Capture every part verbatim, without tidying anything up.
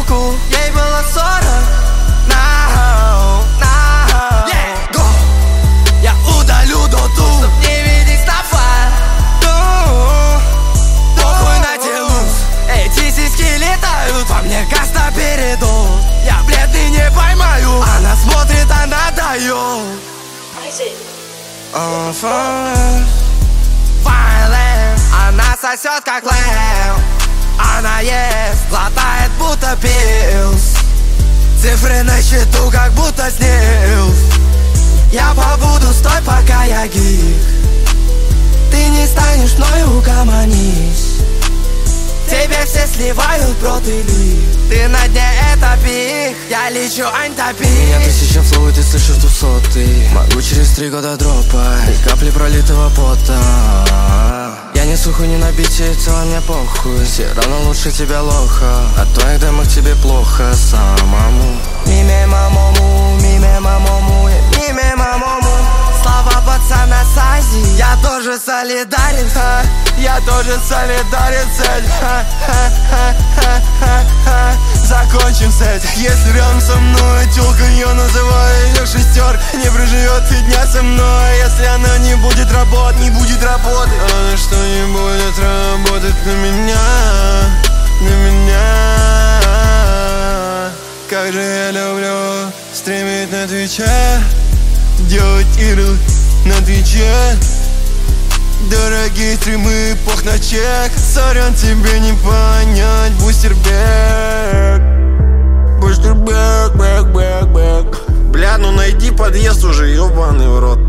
руку, ей было сорок. Now, now, yeah, go. Я удалю доту, чтоб не видеть стафа. Похуй на телус, эти сиськи летают. Во мне каста передол, я бледный не поймаю. Она смотрит, она дает. On fire, violent. Она сосет как лэм. Она ест, глотает будто пилс. Цифры на счету как будто снилс. Я побуду, стой, пока я гик. Ты не станешь мною, угомонись. Тебе все сливают брод и лик. Ты на дне, это пик. Я лечу антопик. Меня тысяча флоу, и ты слышишь двухсотый. Могу через три года дропать и капли пролитого пота. Я не суху, не на бите, и целом мне похуй. Все равно лучше тебя лоха. От твоих демок тебе плохо самому. Миме мамому, миме мамому, миме мамому. Слава пацана Сази, я тоже солидарен, ха. Я тоже солидарен с этим, ха, ха, ха, ха, ха, ха. Закончим с этим. Если рядом со мной тёлка, я называю её шестёр. Не проживет и дня со мной. Если она не будет работать, не будет работать. Она что не будет работать на меня, на меня. Как же я люблю стримить на Твиче, делать игры на Твиче. Дорогие стримы, пох на чек. Сорян, тебе не понять. Бустербек, Бустербек, бэк, бэк, бэк. Бля, ну найди подъезд уже, ёбаный в рот.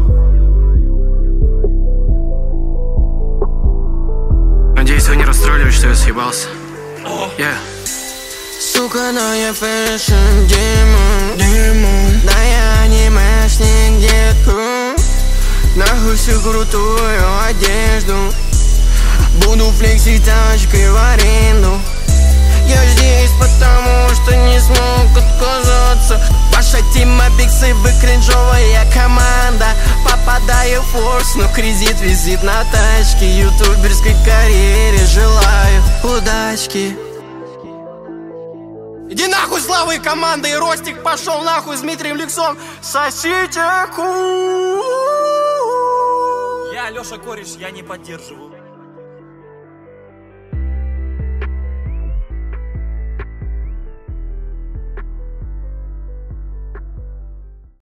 Надеюсь, вы не расстроились, что я съебался. Yeah. Сука, но я фэшн демон, демон. Да я анимешник, детку. Нахуй всю крутую одежду. Буду флексить тачкой в аренду. Я здесь потому, что не смог отказаться. Ваша тима биксы, вы кринжовая команда. Попадаю в форс, но кредит визит на тачке. Ютуберской карьере желаю удачки. Иди нахуй, Слава и команда, и Ростик пошел нахуй с Дмитрием Ликсом. Сосите ку. Я Леша Кореш, я не поддерживаю.